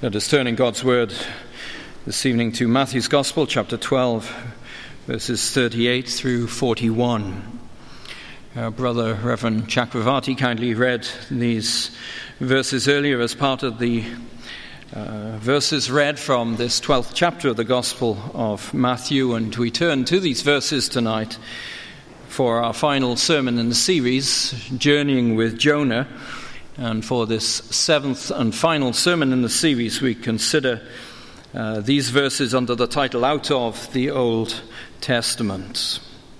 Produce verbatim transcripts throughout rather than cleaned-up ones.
Let us turn in God's Word this evening to Matthew's Gospel, chapter twelve, verses thirty-eight through forty-one. Our brother, Reverend Chakravarti, kindly read these verses earlier as part of the uh, verses read from this twelfth chapter of the Gospel of Matthew, and we turn to these verses tonight for our final sermon in the series, Journeying with Jonah. And for this seventh and final sermon in the series, we consider uh, these verses under the title, Out of the Old Testament.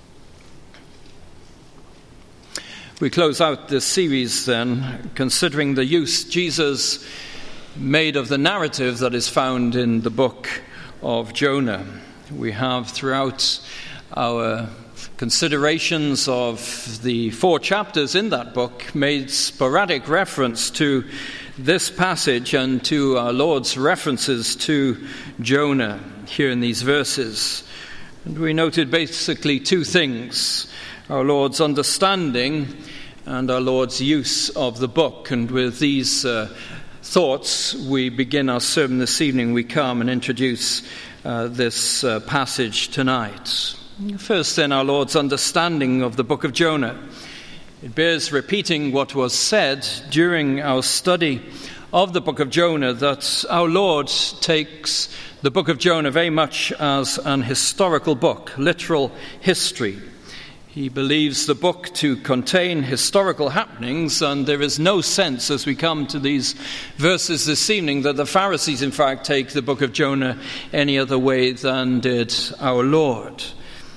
We close out this series then, considering the use Jesus made of the narrative that is found in the book of Jonah. We have throughout our considerations of the four chapters in that book made sporadic reference to this passage and to our Lord's references to Jonah here in these verses. And we noted basically two things: our Lord's understanding and our Lord's use of the book. And with these uh, thoughts, we begin our sermon this evening. We come and introduce uh, this uh, passage tonight. First, then, our Lord's understanding of the book of Jonah. It bears repeating what was said during our study of the book of Jonah, that our Lord takes the book of Jonah very much as an historical book, literal history. He believes the book to contain historical happenings, and there is no sense, as we come to these verses this evening, that the Pharisees, in fact, take the book of Jonah any other way than did our Lord.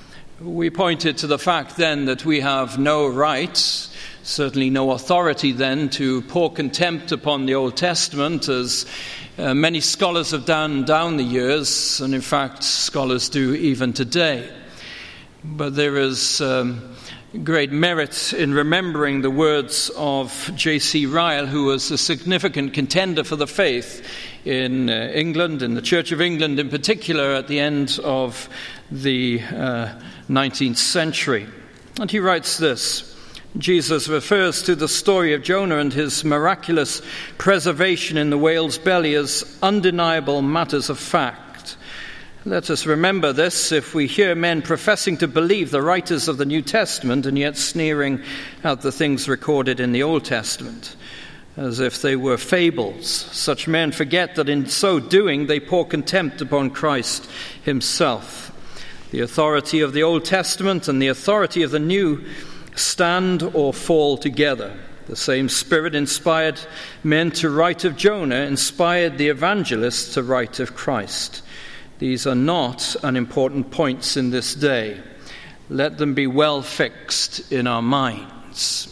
We pointed to the fact then that we have no right, certainly no authority then, to pour contempt upon the Old Testament, as uh, many scholars have done down the years, and in fact scholars do even today. But there is um, great merit in remembering the words of J C Ryle, who was a significant contender for the faith in uh, England, in the Church of England in particular, at the end of the uh, nineteenth century. And he writes this: Jesus refers to the story of Jonah and his miraculous preservation in the whale's belly as undeniable matters of fact. Let us remember this if we hear men professing to believe the writers of the New Testament and yet sneering at the things recorded in the Old Testament, as if they were fables. Such men forget that in so doing they pour contempt upon Christ himself. The authority of the Old Testament and the authority of the New stand or fall together. The same Spirit inspired men to write of Jonah, inspired the evangelists to write of Christ. These are not unimportant points in this day. Let them be well fixed in our minds.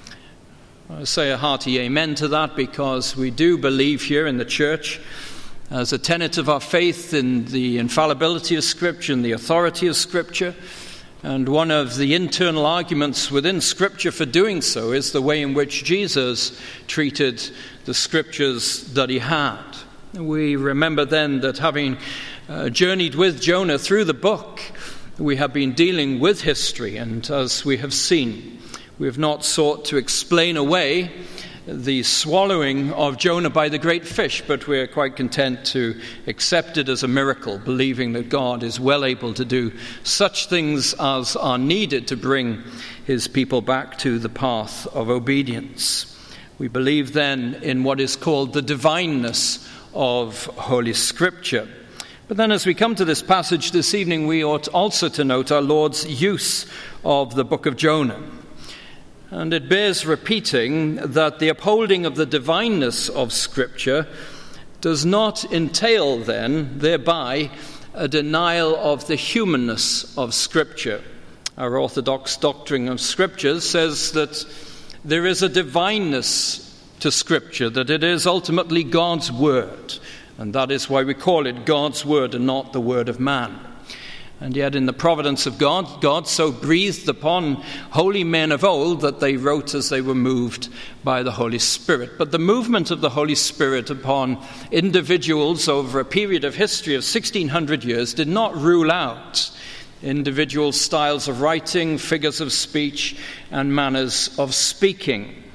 I say a hearty amen to that, because we do believe here in the church, as a tenet of our faith, in the infallibility of Scripture and the authority of Scripture. And one of the internal arguments within Scripture for doing so is the way in which Jesus treated the Scriptures that he had. We remember then that having uh, journeyed with Jonah through the book, we have been dealing with history, and as we have seen, we have not sought to explain away the swallowing of Jonah by the great fish, but we are quite content to accept it as a miracle, believing that God is well able to do such things as are needed to bring his people back to the path of obedience. We believe then in what is called the divineness of Holy Scripture. But then as we come to this passage this evening, we ought also to note our Lord's use of the book of Jonah. And it bears repeating that the upholding of the divineness of Scripture does not entail then, thereby, a denial of the humanness of Scripture. Our orthodox doctrine of Scripture says that there is a divineness to Scripture, that it is ultimately God's Word. And that is why we call it God's Word and not the Word of man. And yet in the providence of God, God so breathed upon holy men of old that they wrote as they were moved by the Holy Spirit. But the movement of the Holy Spirit upon individuals over a period of history of sixteen hundred years did not rule out individual styles of writing, figures of speech, and manners of speaking.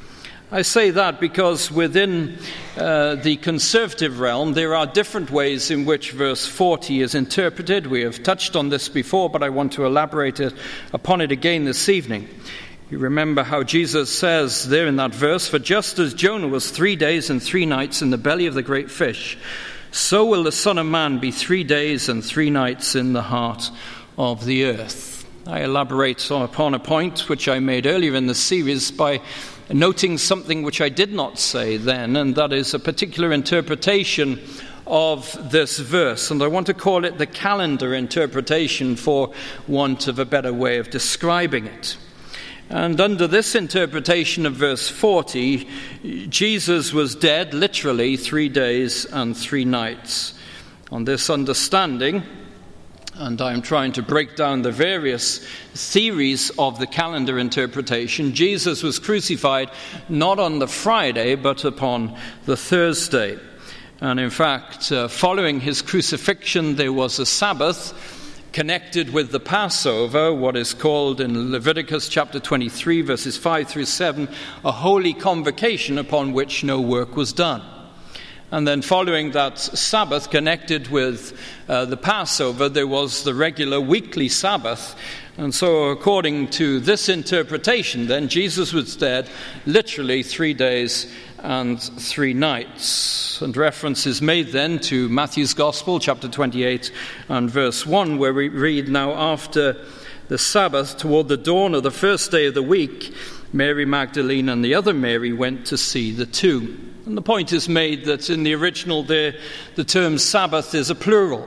I say that because within uh, the conservative realm there are different ways in which verse forty is interpreted. We have touched on this before, but I want to elaborate it, upon it again this evening. You remember how Jesus says there in that verse, "For just as Jonah was three days and three nights in the belly of the great fish, so will the Son of Man be three days and three nights in the heart of the earth." I elaborate upon a point which I made earlier in the series by noting something which I did not say then, and that is a particular interpretation of this verse. And I want to call it the calendar interpretation for want of a better way of describing it. And under this interpretation of verse forty, Jesus was dead literally three days and three nights. On this understanding, and I'm trying to break down the various theories of the calendar interpretation, Jesus was crucified not on the Friday, but upon the Thursday. And in fact, uh, following his crucifixion, there was a Sabbath connected with the Passover, what is called in Leviticus chapter twenty-three, verses five through seven, a holy convocation upon which no work was done. And then following that Sabbath connected with uh, the Passover, there was the regular weekly Sabbath. And so according to this interpretation, then, Jesus was dead literally three days and three nights. And reference is made then to Matthew's Gospel, chapter twenty-eight and verse one, where we read, "Now after the Sabbath, toward the dawn of the first day of the week, Mary Magdalene and the other Mary went to see the tomb." And the point is made that in the original there, the term Sabbath is a plural.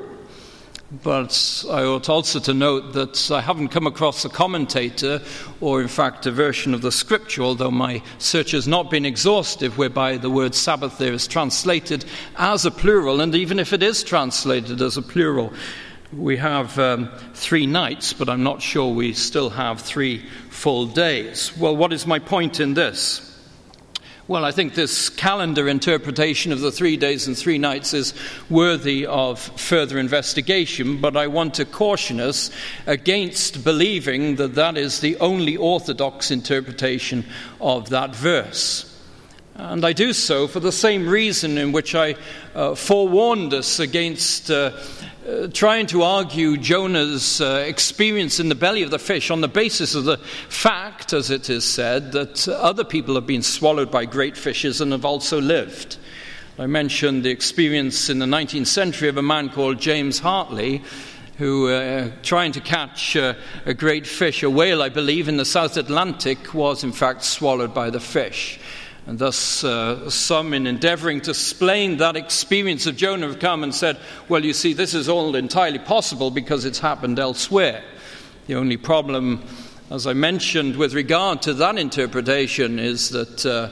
But I ought also to note that I haven't come across a commentator, or in fact a version of the scripture, although my search has not been exhaustive, whereby the word Sabbath there is translated as a plural. And even if it is translated as a plural, we have um, three nights, but I'm not sure we still have three full days. Well, what is my point in this? Well, I think this calendar interpretation of the three days and three nights is worthy of further investigation, but I want to caution us against believing that that is the only orthodox interpretation of that verse. And I do so for the same reason in which I uh, forewarned us against uh, uh, trying to argue Jonah's uh, experience in the belly of the fish on the basis of the fact, as it is said, that other people have been swallowed by great fishes and have also lived. I mentioned the experience in the nineteenth century of a man called James Hartley, who, uh, trying to catch uh, a great fish, a whale, I believe, in the South Atlantic, was in fact swallowed by the fish. And thus uh, some, in endeavoring to explain that experience of Jonah, have come and said, well, you see, this is all entirely possible because it's happened elsewhere. The only problem, as I mentioned, with regard to that interpretation is that uh,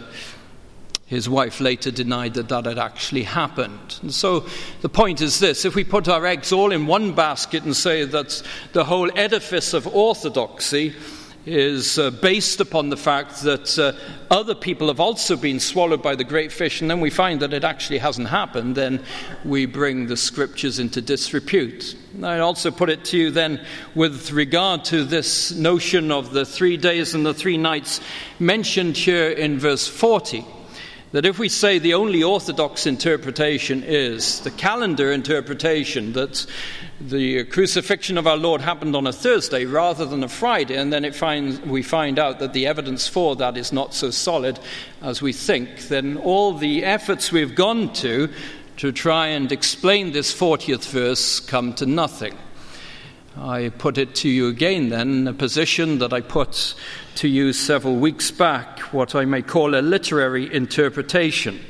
his wife later denied that that had actually happened. And so the point is this: if we put our eggs all in one basket and say that the whole edifice of orthodoxy is uh, based upon the fact that uh, other people have also been swallowed by the great fish, and then we find that it actually hasn't happened, then we bring the scriptures into disrepute. I also put it to you then with regard to this notion of the three days and the three nights mentioned here in verse forty, that if we say the only orthodox interpretation is the calendar interpretation, that the crucifixion of our Lord happened on a Thursday rather than a Friday, and then it finds, we find out that the evidence for that is not so solid as we think, then all the efforts we've gone to to try and explain this fortieth verse come to nothing. I put it to you again then, a position that I put to you several weeks back, what I may call a literary interpretation,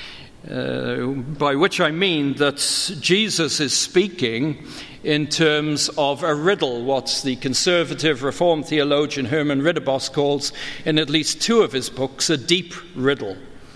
uh, by which I mean that Jesus is speaking in terms of a riddle, what the conservative Reformed theologian Herman Ridderbos calls, in at least two of his books, a deep riddle.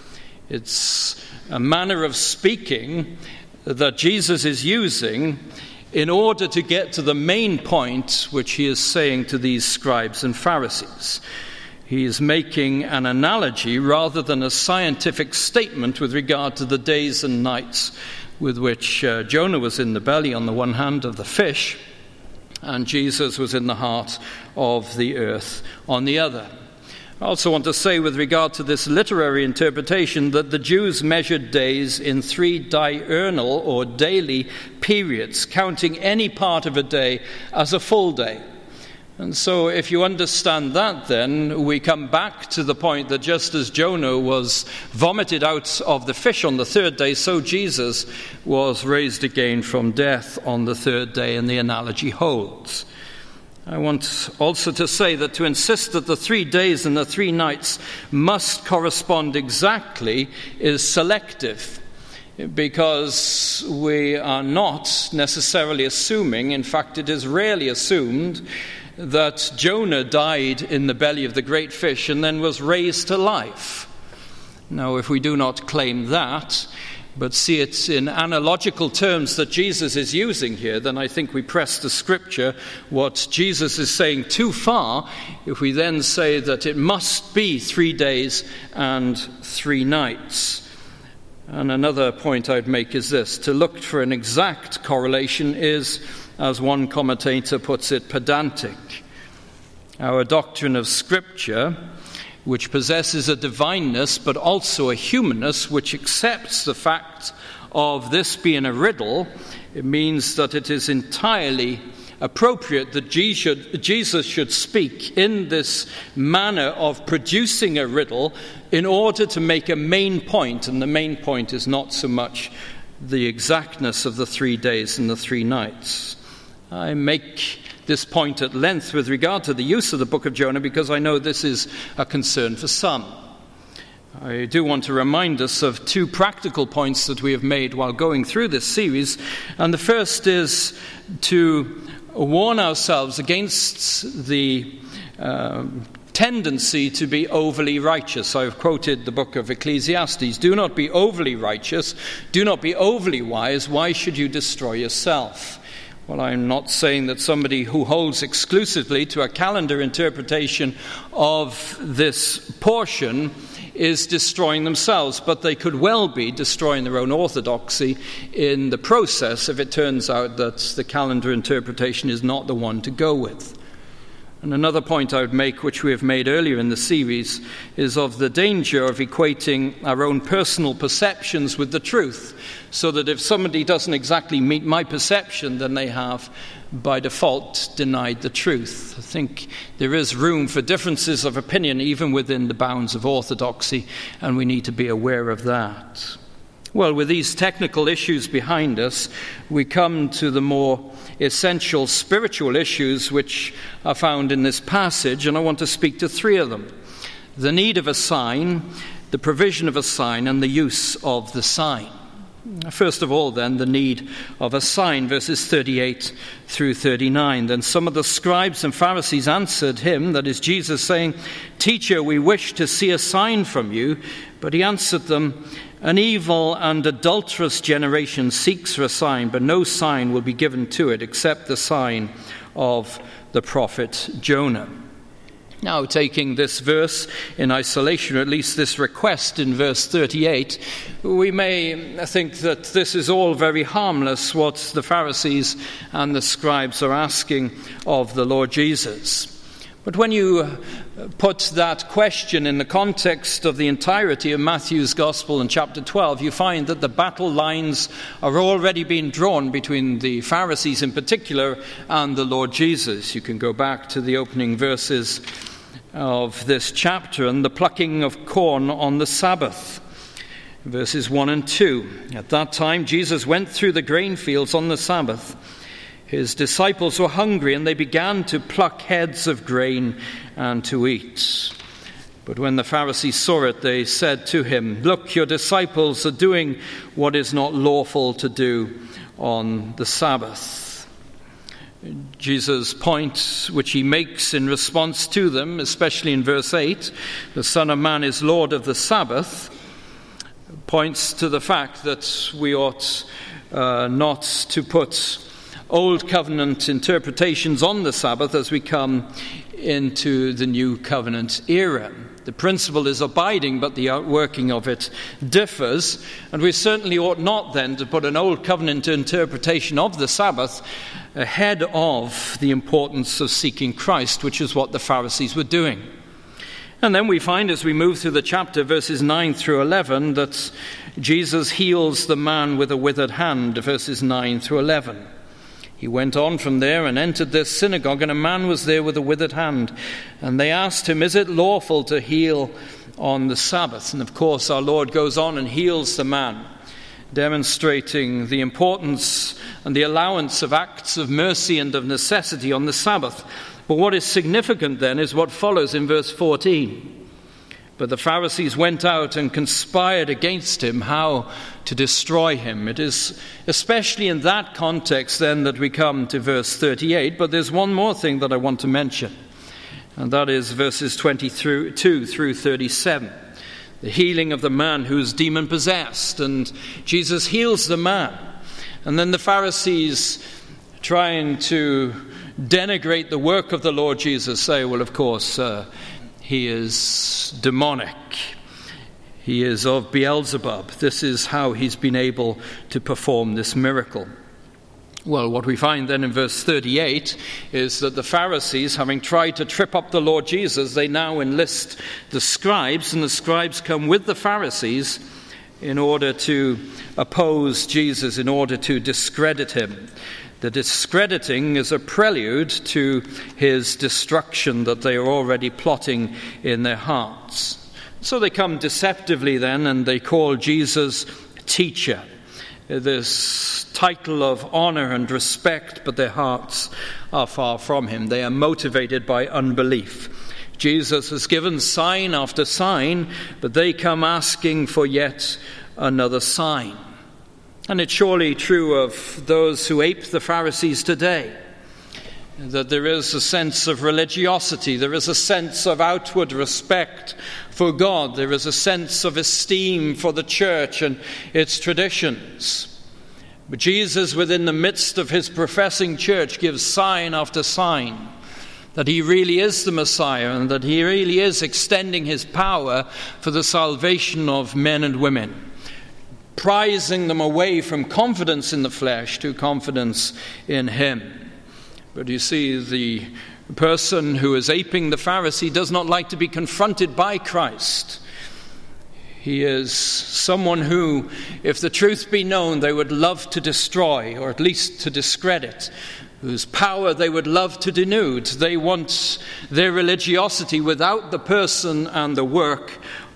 It's a manner of speaking that Jesus is using in order to get to the main point which he is saying to these scribes and Pharisees. He is making an analogy rather than a scientific statement with regard to the days and nights with which uh, Jonah was in the belly on the one hand of the fish, and Jesus was in the heart of the earth on the other. I also want to say with regard to this literary interpretation that the Jews measured days in three diurnal or daily periods, counting any part of a day as a full day. And so if you understand that, then we come back to the point that just as Jonah was vomited out of the fish on the third day, so Jesus was raised again from death on the third day, and the analogy holds. I want also to say that to insist that the three days and the three nights must correspond exactly is selective, because we are not necessarily assuming, in fact it is rarely assumed, that Jonah died in the belly of the great fish and then was raised to life. Now, if we do not claim that, but see it in analogical terms that Jesus is using here, then I think we press the scripture what Jesus is saying too far if we then say that it must be three days and three nights. And another point I'd make is this: to look for an exact correlation is, as one commentator puts it, pedantic. Our doctrine of Scripture, which possesses a divineness but also a humanness, which accepts the fact of this being a riddle, it means that it is entirely appropriate that Jesus should speak in this manner of producing a riddle in order to make a main point, and the main point is not so much the exactness of the three days and the three nights. I make this point at length with regard to the use of the book of Jonah because I know this is a concern for some. I do want to remind us of two practical points that we have made while going through this series, and the first is to warn ourselves against the uh, tendency to be overly righteous. I've quoted the book of Ecclesiastes. Do not be overly righteous. Do not be overly wise. Why should you destroy yourself? Well, I'm not saying that somebody who holds exclusively to a calendar interpretation of this portion is destroying themselves, but they could well be destroying their own orthodoxy in the process if it turns out that the calendar interpretation is not the one to go with. And another point I would make, which we have made earlier in the series, is of the danger of equating our own personal perceptions with the truth, so that if somebody doesn't exactly meet my perception, then they have, by default, denied the truth. I think there is room for differences of opinion even within the bounds of orthodoxy, and we need to be aware of that. Well, with these technical issues behind us, we come to the more essential spiritual issues which are found in this passage, and I want to speak to three of them: the need of a sign, the provision of a sign, and the use of the sign. First of all, then, the need of a sign, verses thirty-eight through thirty-nine. Then some of the scribes and Pharisees answered him, that is Jesus, saying, "Teacher, we wish to see a sign from you." But he answered them, "An evil and adulterous generation seeks for a sign, but no sign will be given to it except the sign of the prophet Jonah." Now, taking this verse in isolation, or at least this request in verse thirty-eight, we may think that this is all very harmless, what the Pharisees and the scribes are asking of the Lord Jesus. But when you put that question in the context of the entirety of Matthew's Gospel in chapter twelve, you find that the battle lines are already being drawn between the Pharisees in particular and the Lord Jesus. You can go back to the opening verses of this chapter and the plucking of corn on the Sabbath. Verses one and two. At that time Jesus went through the grain fields on the Sabbath. His disciples were hungry, and they began to pluck heads of grain and to eat. But when the Pharisees saw it, they said to him, "Look, your disciples are doing what is not lawful to do on the Sabbath." Jesus' point, which he makes in response to them, especially in verse eight, "The Son of Man is Lord of the Sabbath," points to the fact that we ought uh, not to put Old Covenant interpretations on the Sabbath as we come into the New Covenant era. The principle is abiding, but the outworking of it differs. And we certainly ought not then to put an Old Covenant interpretation of the Sabbath ahead of the importance of seeking Christ, which is what the Pharisees were doing. And then we find, as we move through the chapter, verses nine through eleven, that Jesus heals the man with a withered hand, verses nine through eleven. He went on from there and entered their synagogue, and a man was there with a withered hand. And they asked him, "Is it lawful to heal on the Sabbath?" And of course, our Lord goes on and heals the man, demonstrating the importance and the allowance of acts of mercy and of necessity on the Sabbath. But what is significant then is what follows in verse fourteen. But the Pharisees went out and conspired against him how to destroy him. It is especially in that context then that we come to verse thirty-eight. But there's one more thing that I want to mention, and that is verses twenty-two through thirty-seven. The healing of the man who is demon-possessed, and Jesus heals the man. And then the Pharisees, trying to denigrate the work of the Lord Jesus, say, well, of course, uh, he is demonic. He is of Beelzebub. This is how he's been able to perform this miracle. Well, what we find then in verse thirty-eight is that the Pharisees, having tried to trip up the Lord Jesus, they now enlist the scribes, and the scribes come with the Pharisees in order to oppose Jesus, in order to discredit him. The discrediting is a prelude to his destruction that they are already plotting in their hearts. So they come deceptively then, and they call Jesus teacher, this title of honor and respect, but their hearts are far from him. They are motivated by unbelief. Jesus has given sign after sign, but they come asking for yet another sign. And it's surely true of those who ape the Pharisees today, that there is a sense of religiosity, there is a sense of outward respect for God, there is a sense of esteem for the church and its traditions. But Jesus, within the midst of his professing church, gives sign after sign that he really is the Messiah, and that he really is extending his power for the salvation of men and women, prizing them away from confidence in the flesh to confidence in him. But you see, the person who is aping the Pharisee does not like to be confronted by Christ. He is someone who, if the truth be known, they would love to destroy, or at least to discredit, whose power they would love to denude. They want their religiosity without the person and the work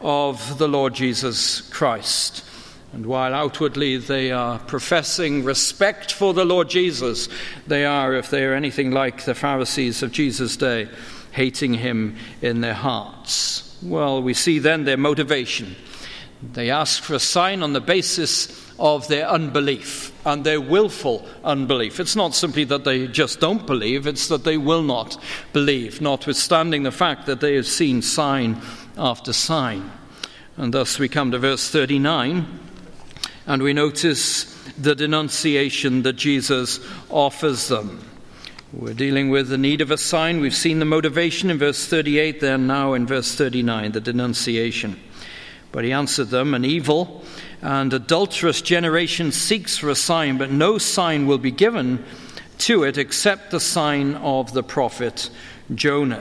of the Lord Jesus Christ. And while outwardly they are professing respect for the Lord Jesus, they are, if they are anything like the Pharisees of Jesus' day, hating him in their hearts. Well, we see then their motivation. They ask for a sign on the basis of their unbelief and their willful unbelief. It's not simply that they just don't believe, it's that they will not believe, notwithstanding the fact that they have seen sign after sign. And thus we come to verse thirty-nine. And we notice the denunciation that Jesus offers them. We're dealing with the need of a sign. We've seen the motivation in verse thirty-eight, there now in verse thirty-nine, the denunciation. But he answered them, "An evil and adulterous generation seeks for a sign, but no sign will be given to it except the sign of the prophet Jonah."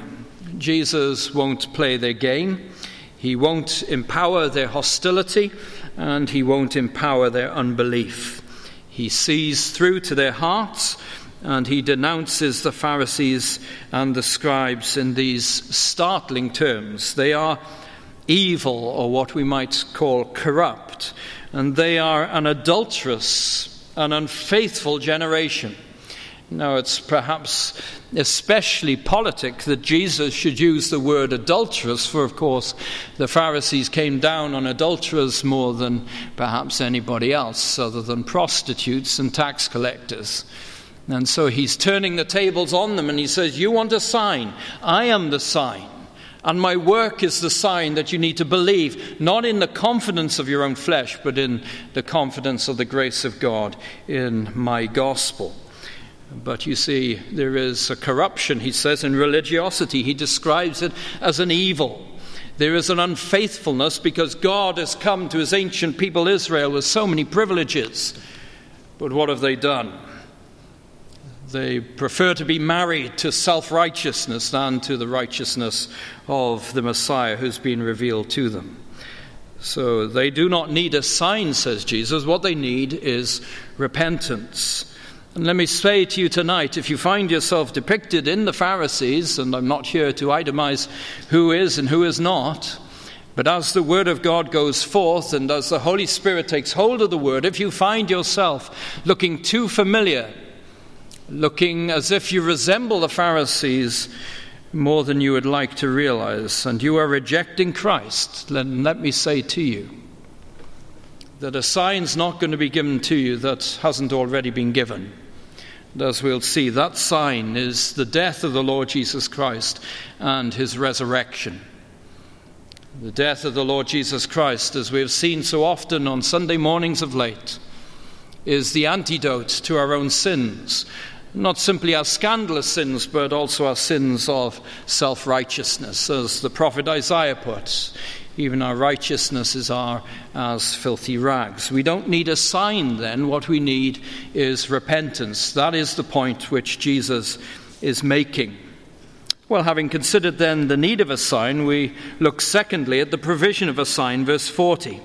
Jesus won't play their game. He won't empower their hostility, and he won't empower their unbelief. He sees through to their hearts, and he denounces the Pharisees and the scribes in these startling terms. They are evil, or what we might call corrupt, and they are an adulterous, an unfaithful generation. Now, it's perhaps especially politic that Jesus should use the word adulterous, for of course the Pharisees came down on adulterers more than perhaps anybody else, other than prostitutes and tax collectors. And so he's turning the tables on them, and he says, you want a sign? I am the sign. And my work is the sign that you need to believe, not in the confidence of your own flesh, but in the confidence of the grace of God in my gospel. But you see, there is a corruption, he says, in religiosity. He describes it as an evil. There is an unfaithfulness because God has come to his ancient people Israel with so many privileges. But what have they done? They prefer to be married to self-righteousness than to the righteousness of the Messiah who's been revealed to them. So they do not need a sign, says Jesus. What they need is repentance. And let me say to you tonight, if you find yourself depicted in the Pharisees, and I'm not here to itemize who is and who is not, but as the Word of God goes forth and as the Holy Spirit takes hold of the Word, if you find yourself looking too familiar, looking as if you resemble the Pharisees more than you would like to realize, and you are rejecting Christ, then let me say to you that a sign's not going to be given to you that hasn't already been given. And as we'll see, that sign is the death of the Lord Jesus Christ and his resurrection. The death of the Lord Jesus Christ, as we have seen so often on Sunday mornings of late, is the antidote to our own sins. Not simply our scandalous sins, but also our sins of self-righteousness. As the prophet Isaiah puts, even our righteousnesses are as filthy rags. We don't need a sign then. What we need is repentance. That is the point which Jesus is making. Well, having considered then the need of a sign, we look secondly at the provision of a sign, verse forty.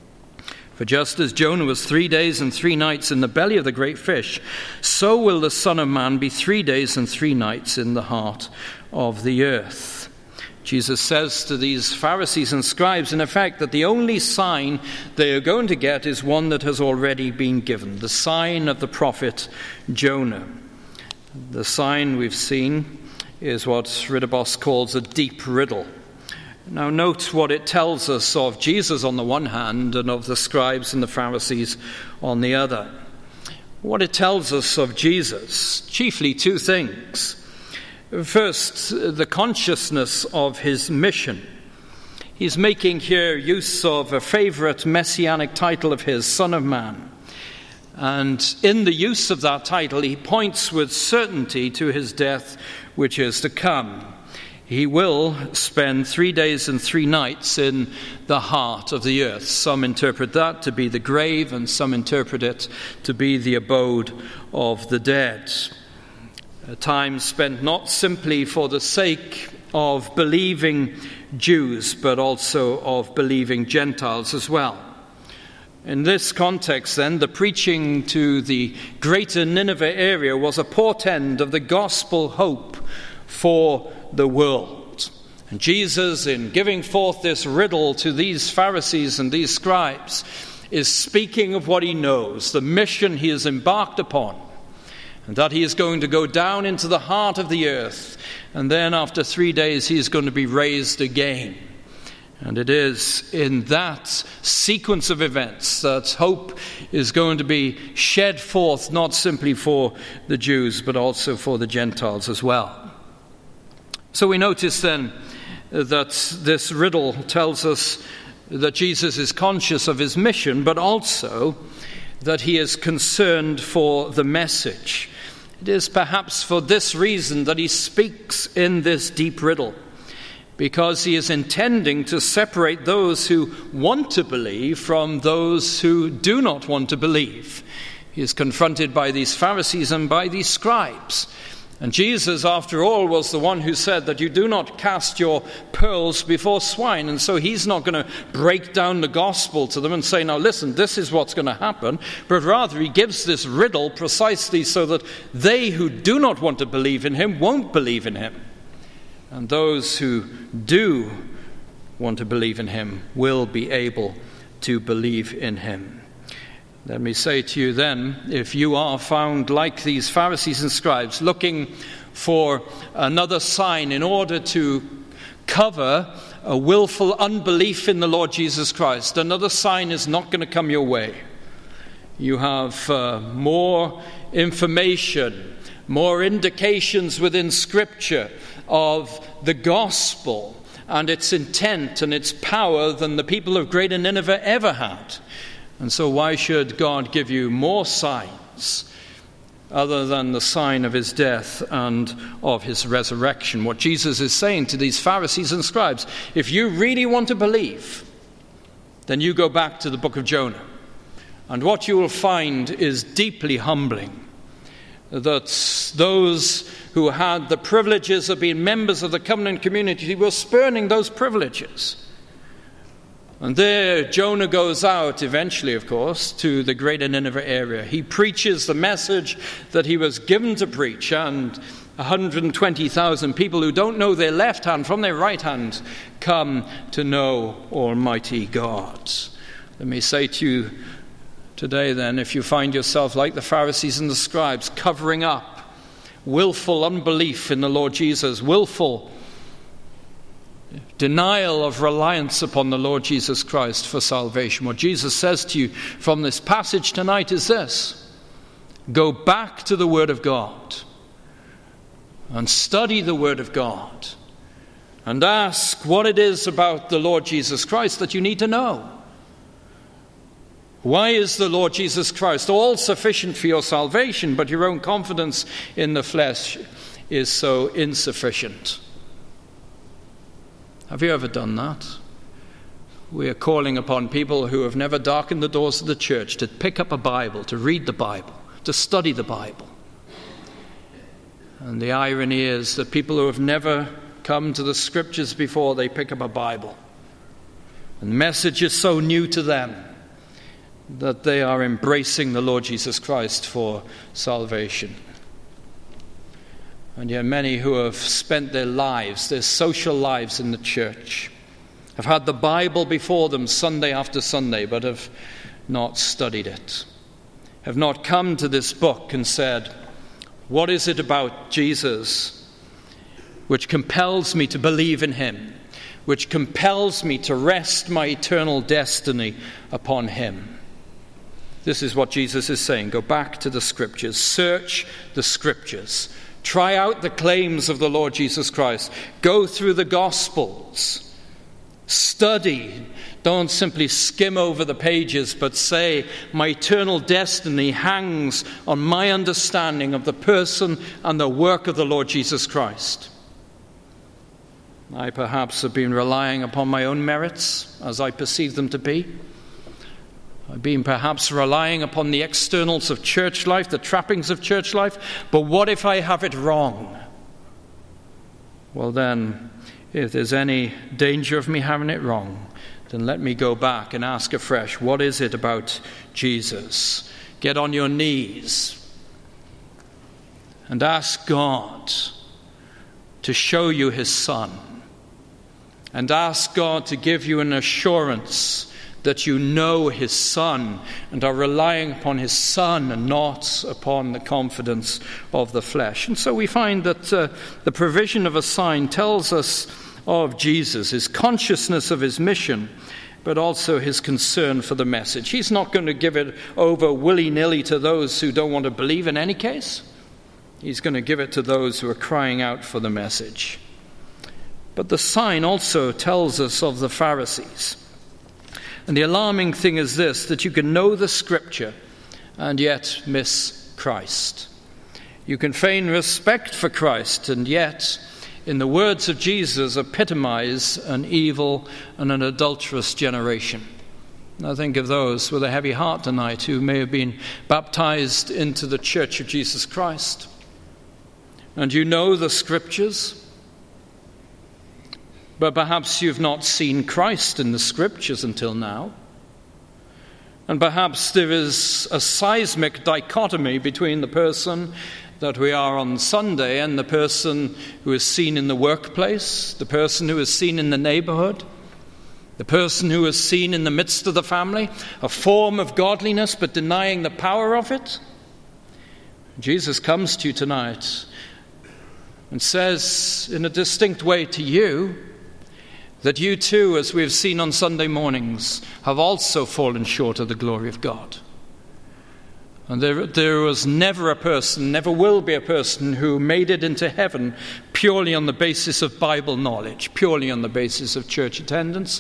For just as Jonah was three days and three nights in the belly of the great fish, so will the Son of Man be three days and three nights in the heart of the earth. Jesus says to these Pharisees and scribes, in effect, that the only sign they are going to get is one that has already been given, the sign of the prophet Jonah. The sign we've seen is what Ridderbos calls a deep riddle. Now note what it tells us of Jesus on the one hand and of the scribes and the Pharisees on the other. What it tells us of Jesus, chiefly two things. First, the consciousness of his mission. He's making here use of a favorite messianic title of his, Son of Man. And in the use of that title, he points with certainty to his death, which is to come. He will spend three days and three nights in the heart of the earth. Some interpret that to be the grave, and some interpret it to be the abode of the dead. A time spent not simply for the sake of believing Jews, but also of believing Gentiles as well. In this context, then, the preaching to the greater Nineveh area was a portend of the gospel hope for the world. And Jesus, in giving forth this riddle to these Pharisees and these scribes, is speaking of what he knows, the mission he has embarked upon, and that he is going to go down into the heart of the earth, and then after three days he is going to be raised again. And it is in that sequence of events that hope is going to be shed forth, not simply for the Jews, but also for the Gentiles as well. So we notice then that this riddle tells us that Jesus is conscious of his mission, but also that he is concerned for the message. It is perhaps for this reason that he speaks in this deep riddle, because he is intending to separate those who want to believe from those who do not want to believe. He is confronted by these Pharisees and by these scribes. And Jesus, after all, was the one who said that you do not cast your pearls before swine. And so he's not going to break down the gospel to them and say, now listen, this is what's going to happen. But rather he gives this riddle precisely so that they who do not want to believe in him won't believe in him. And those who do want to believe in him will be able to believe in him. Let me say to you then, if you are found like these Pharisees and scribes, looking for another sign in order to cover a willful unbelief in the Lord Jesus Christ, another sign is not going to come your way. You have uh, more information, more indications within Scripture of the gospel and its intent and its power than the people of Greater Nineveh ever had. And so why should God give you more signs other than the sign of his death and of his resurrection? What Jesus is saying to these Pharisees and scribes, if you really want to believe, then you go back to the book of Jonah. And what you will find is deeply humbling. that those who had the privileges of being members of the covenant community were spurning those privileges. And there Jonah goes out eventually, of course, to the greater Nineveh area. He preaches the message that he was given to preach, and one hundred twenty thousand people who don't know their left hand from their right hand come to know Almighty God. Let me say to you today then, if you find yourself like the Pharisees and the scribes, covering up willful unbelief in the Lord Jesus, willful denial of reliance upon the Lord Jesus Christ for salvation, what Jesus says to you from this passage tonight is this: go back to the Word of God and study the Word of God and ask what it is about the Lord Jesus Christ that you need to know. Why is the Lord Jesus Christ all sufficient for your salvation, but your own confidence in the flesh is so insufficient? Have you ever done that? We are calling upon people who have never darkened the doors of the church to pick up a Bible, to read the Bible, to study the Bible. And the irony is that people who have never come to the Scriptures before, they pick up a Bible. And the message is so new to them that they are embracing the Lord Jesus Christ for salvation. And yet many who have spent their lives, their social lives in the church, have had the Bible before them Sunday after Sunday, but have not studied it, have not come to this book and said, what is it about Jesus which compels me to believe in him, which compels me to rest my eternal destiny upon him? This is what Jesus is saying. Go back to the Scriptures. Search the Scriptures. Try out the claims of the Lord Jesus Christ. Go through the Gospels. Study. Don't simply skim over the pages, but say, my eternal destiny hangs on my understanding of the person and the work of the Lord Jesus Christ. I perhaps have been relying upon my own merits as I perceive them to be. I've been perhaps relying upon the externals of church life, the trappings of church life. But what if I have it wrong? Well then, if there's any danger of me having it wrong, then let me go back and ask afresh, what is it about Jesus? Get on your knees and ask God to show you his Son. And ask God to give you an assurance that you know his Son and are relying upon his Son and not upon the confidence of the flesh. And so we find that uh, the provision of a sign tells us of Jesus, his consciousness of his mission, but also his concern for the message. He's not going to give it over willy-nilly to those who don't want to believe in any case. He's going to give it to those who are crying out for the message. But the sign also tells us of the Pharisees. And the alarming thing is this, that you can know the Scripture and yet miss Christ. You can feign respect for Christ and yet, in the words of Jesus, epitomize an evil and an adulterous generation. I think of those with a heavy heart tonight who may have been baptized into the Church of Jesus Christ. And you know the Scriptures, but perhaps you've not seen Christ in the Scriptures until now. And perhaps there is a seismic dichotomy between the person that we are on Sunday and the person who is seen in the workplace, the person who is seen in the neighborhood, the person who is seen in the midst of the family, a form of godliness but denying the power of it. Jesus comes to you tonight and says in a distinct way to you that you too, as we have seen on Sunday mornings, have also fallen short of the glory of God. And there, there was never a person, never will be a person who made it into heaven purely on the basis of Bible knowledge, purely on the basis of church attendance.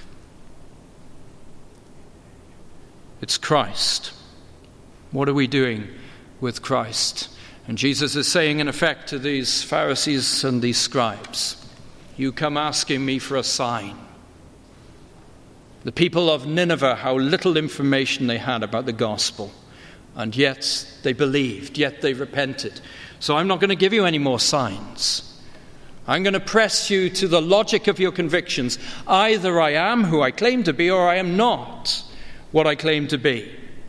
It's Christ. What are we doing with Christ? And Jesus is saying, in effect, to these Pharisees and these scribes, you come asking me for a sign. The people of Nineveh, how little information they had about the gospel. And yet they believed, yet they repented. So I'm not going to give you any more signs. I'm going to press you to the logic of your convictions. Either I am who I claim to be, or I am not what I claim to be.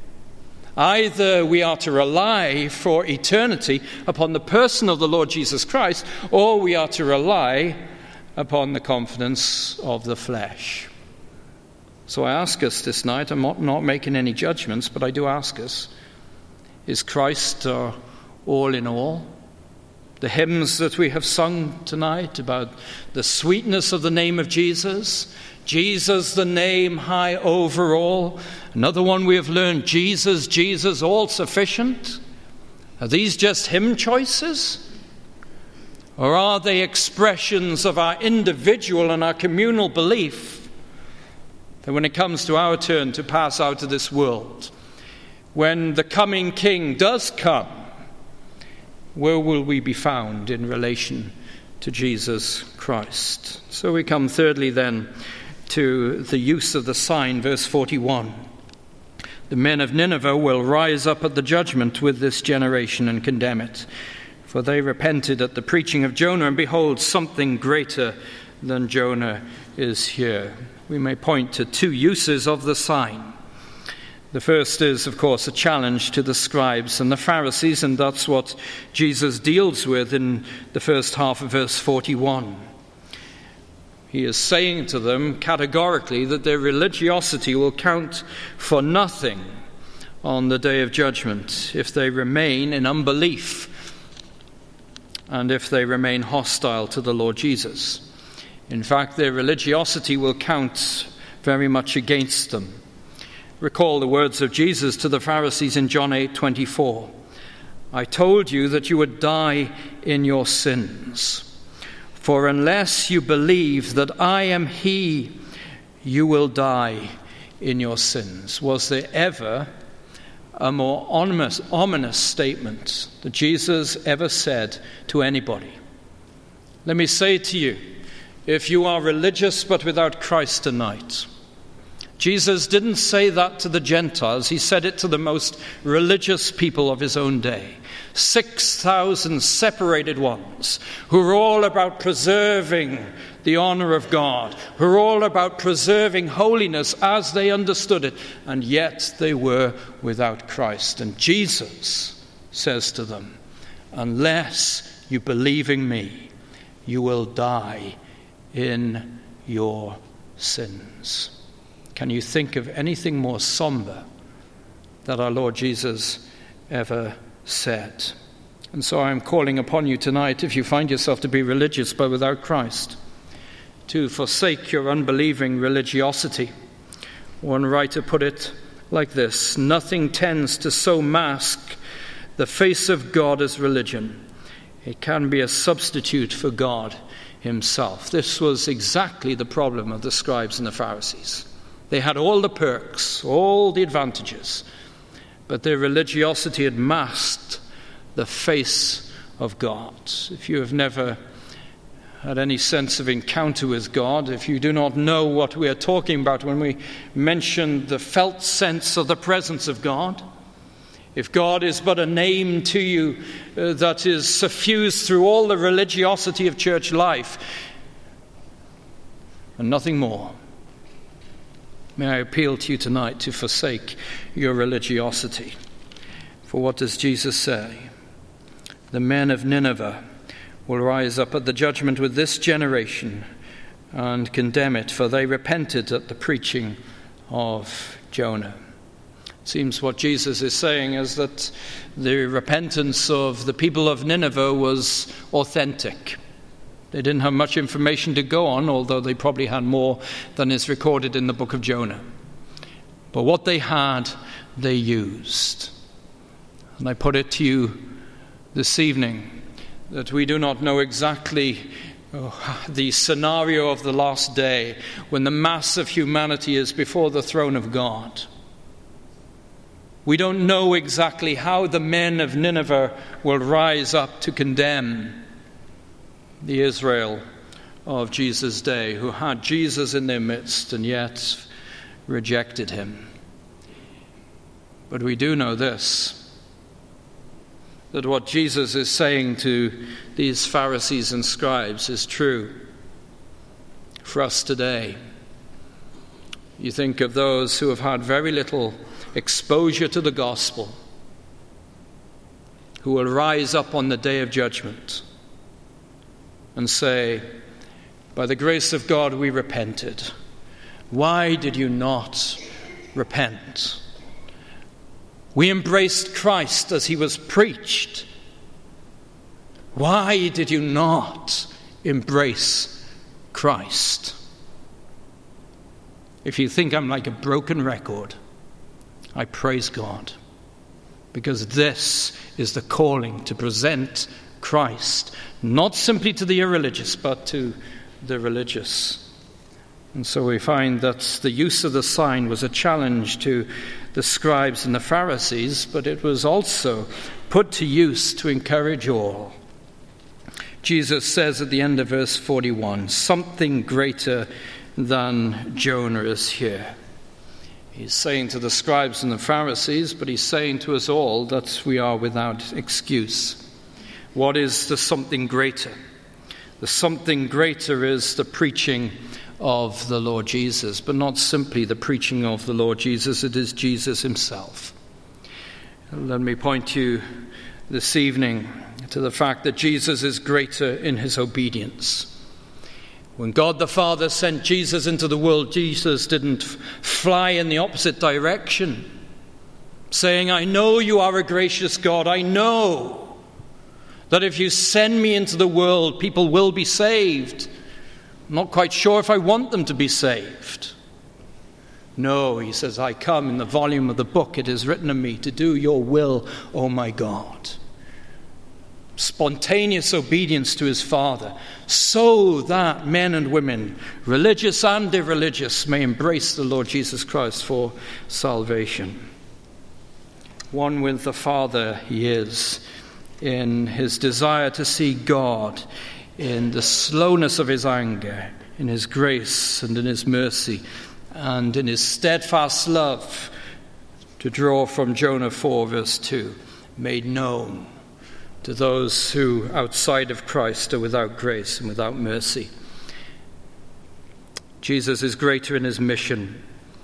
Either we are to rely for eternity upon the person of the Lord Jesus Christ, or we are to rely upon the confidence of the flesh. So I ask us this night, I'm not, not making any judgments, but I do ask us, is Christ our all in all? The hymns that we have sung tonight about the sweetness of the name of Jesus, Jesus the name high over all. Another one we have learned, Jesus, Jesus, all sufficient. Are these just hymn choices? Or are they expressions of our individual and our communal belief that when it comes to our turn to pass out of this world, when the coming King does come, where will we be found in relation to Jesus Christ? So we come thirdly then to the use of the sign, verse forty-one. The men of Nineveh will rise up at the judgment with this generation and condemn it. For they repented at the preaching of Jonah, and behold, something greater than Jonah is here. We may point to two uses of the sign. The first is, of course, a challenge to the scribes and the Pharisees, and that's what Jesus deals with in the first half of verse forty-one. He is saying to them categorically that their religiosity will count for nothing on the day of judgment if they remain in unbelief and if they remain hostile to the Lord Jesus. In fact, their religiosity will count very much against them. Recall the words of Jesus to the Pharisees in John eight twenty-four. I told you that you would die in your sins. For unless you believe that I am he, you will die in your sins. Was there ever a more ominous, ominous statement that Jesus ever said to anybody? Let me say to you, if you are religious but without Christ tonight, Jesus didn't say that to the Gentiles. He said it to the most religious people of his own day. six thousand separated ones who were all about preserving the honor of God, who were all about preserving holiness as they understood it, and yet they were without Christ. And Jesus says to them, unless you believe in me, you will die in your sins. Can you think of anything more somber that our Lord Jesus ever said? And so I'm calling upon you tonight, if you find yourself to be religious but without Christ, to forsake your unbelieving religiosity. One writer put it like this: nothing tends to so mask the face of God as religion. It can be a substitute for God himself. This was exactly the problem of the scribes and the Pharisees. They had all the perks, all the advantages, but their religiosity had masked the face of God. If you have never had any sense of encounter with God, if you do not know what we are talking about when we mention the felt sense of the presence of God, if God is but a name to you uh, that is suffused through all the religiosity of church life and nothing more, may I appeal to you tonight to forsake your religiosity. For what does Jesus say? The men of Nineveh will rise up at the judgment with this generation and condemn it, for they repented at the preaching of Jonah. It seems what Jesus is saying is that the repentance of the people of Nineveh was authentic. They didn't have much information to go on, although they probably had more than is recorded in the book of Jonah. But what they had, they used. And I put it to you this evening that we do not know exactly oh, the scenario of the last day when the mass of humanity is before the throne of God. We don't know exactly how the men of Nineveh will rise up to condemn the Israel of Jesus' day, who had Jesus in their midst and yet rejected him. But we do know this: that what Jesus is saying to these Pharisees and scribes is true for us today. You think of those who have had very little exposure to the gospel, who will rise up on the day of judgment and say, by the grace of God we repented. Why did you not repent? We embraced Christ as he was preached. Why did you not embrace Christ? If you think I'm like a broken record, I praise God, because this is the calling to present Christ, not simply to the irreligious, but to the religious. And so we find that the use of the sign was a challenge to the scribes and the Pharisees, but it was also put to use to encourage all. Jesus says at the end of verse forty-one, something greater than Jonah is here. He's saying to the scribes and the Pharisees, but he's saying to us all that we are without excuse. What is the something greater? The something greater is the preaching of the Lord Jesus, but not simply the preaching of the Lord Jesus, it is Jesus himself. Let me point you this evening to the fact that Jesus is greater in his obedience. When God the Father sent Jesus into the world, Jesus didn't fly in the opposite direction, saying, I know you are a gracious God. I know that if you send me into the world, people will be saved. I'm not quite sure if I want them to be saved. No, he says, I come in the volume of the book. It is written of me to do your will, O my God. Spontaneous obedience to his Father, so that men and women, religious and irreligious, may embrace the Lord Jesus Christ for salvation. One with the Father he is, in his desire to see God, in the slowness of his anger, in his grace and in his mercy, and in his steadfast love, to draw from Jonah four verse two, made known to those who outside of Christ are without grace and without mercy. Jesus is greater in his mission.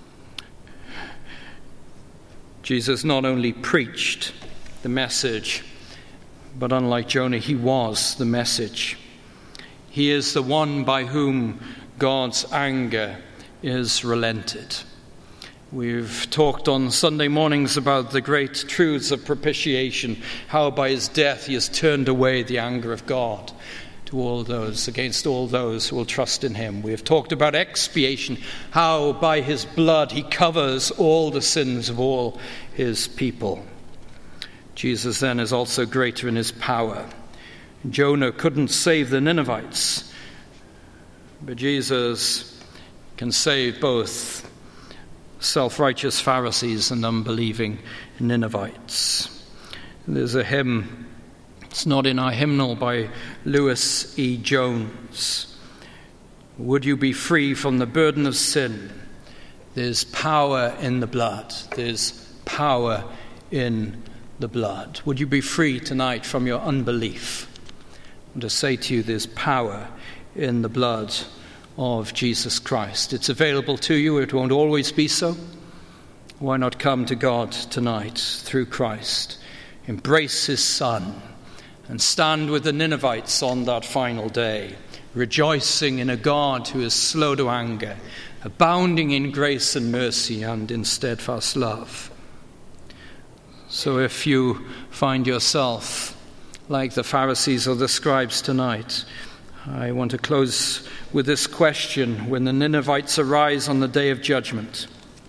Jesus not only preached the message, but unlike Jonah, he was the message. He is the one by whom God's anger is relented. We've talked on Sunday mornings about the great truths of propitiation, how by his death he has turned away the anger of God to all those, against all those who will trust in him. We have talked about expiation, how by his blood he covers all the sins of all his people. Jesus then is also greater in his power. Jonah couldn't save the Ninevites, but Jesus can save both self-righteous Pharisees and unbelieving Ninevites. There's a hymn, it's not in our hymnal, by Lewis E. Jones. Would you be free from the burden of sin? There's power in the blood. There's power in the blood. Would you be free tonight from your unbelief? I want to say to you, there's power in the blood of Jesus Christ. It's available to you. It won't always be so. Why not come to God tonight through Christ, embrace his Son, and stand with the Ninevites on that final day, rejoicing in a God who is slow to anger, abounding in grace and mercy and in steadfast love. So if you find yourself like the Pharisees or the scribes tonight, I want to close with this question. When the Ninevites arise on the day of judgment,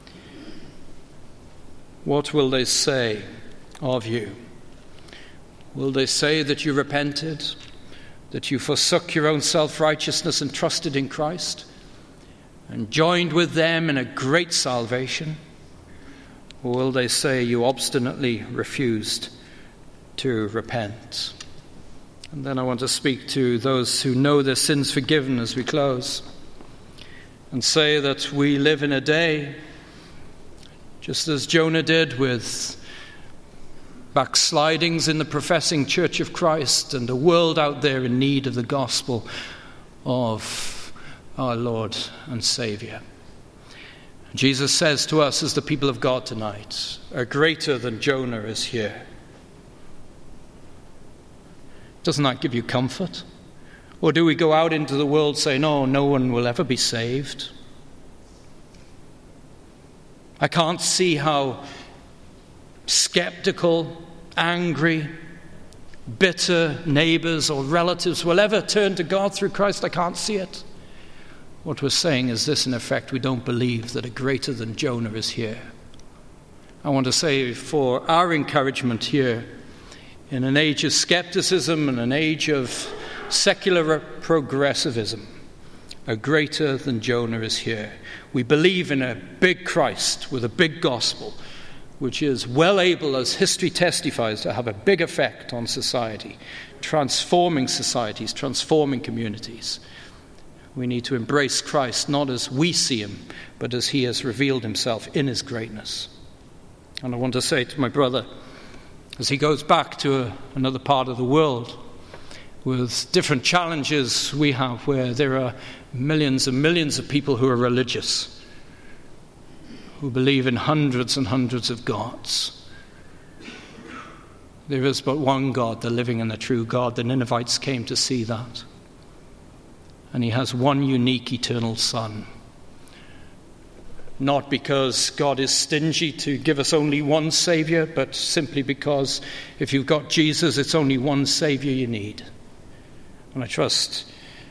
what will they say of you? Will they say that you repented, that you forsook your own self-righteousness and trusted in Christ, and joined with them in a great salvation? Or will they say you obstinately refused to repent? And then I want to speak to those who know their sins forgiven as we close, and say that we live in a day, just as Jonah did with backslidings in the professing Church of Christ, and a world out there in need of the gospel of our Lord and Saviour. Jesus says to us as the people of God tonight, a greater than Jonah is here. Doesn't that give you comfort? Or do we go out into the world saying, oh, no one will ever be saved? I can't see how skeptical, angry, bitter neighbors or relatives will ever turn to God through Christ. I can't see it. What we're saying is this, in effect: we don't believe that a greater than Jonah is here. I want to say, for our encouragement here, in an age of skepticism and an age of secular progressivism, a greater than Jonah is here. We believe in a big Christ with a big gospel, which is well able, as history testifies, to have a big effect on society, transforming societies, transforming communities. We need to embrace Christ not as we see him, but as he has revealed himself in his greatness. And I want to say to my brother, as he goes back to a, another part of the world with different challenges we have, where there are millions and millions of people who are religious, who believe in hundreds and hundreds of gods. There is but one God, the living and the true God. The Ninevites came to see that. And he has one unique eternal Son. Not because God is stingy to give us only one Saviour, but simply because if you've got Jesus, it's only one Saviour you need. And I trust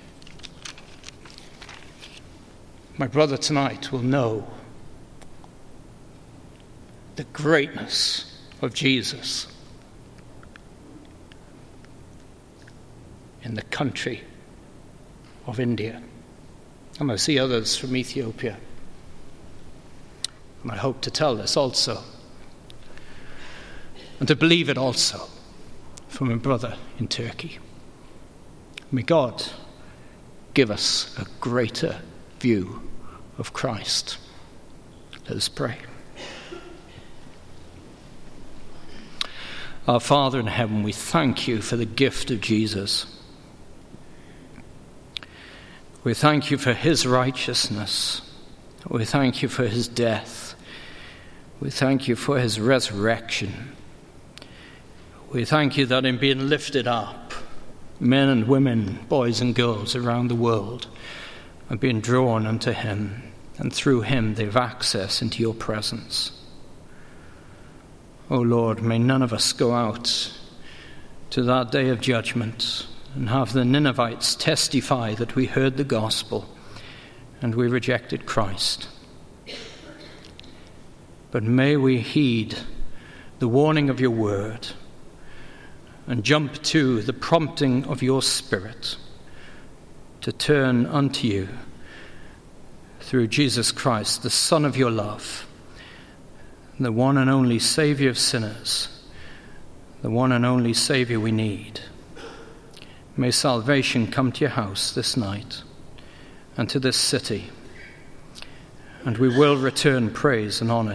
my brother tonight will know the greatness of Jesus in the country of India. And I see others from Ethiopia. And I hope to tell this also, and to believe it also from my brother in Turkey. May God give us a greater view of Christ. Let us pray. Our Father in heaven, we thank you for the gift of Jesus. We thank you for his righteousness. We thank you for his death. We thank you for his resurrection. We thank you that in being lifted up, men and women, boys and girls around the world are being drawn unto him, and through him they have access into your presence. O Lord, may none of us go out to that day of judgment and have the Ninevites testify that we heard the gospel and we rejected Christ. But may we heed the warning of your word and jump to the prompting of your Spirit to turn unto you through Jesus Christ, the Son of your love, the one and only Saviour of sinners, the one and only Saviour we need. May salvation come to your house this night and to this city, and we will return praise and honour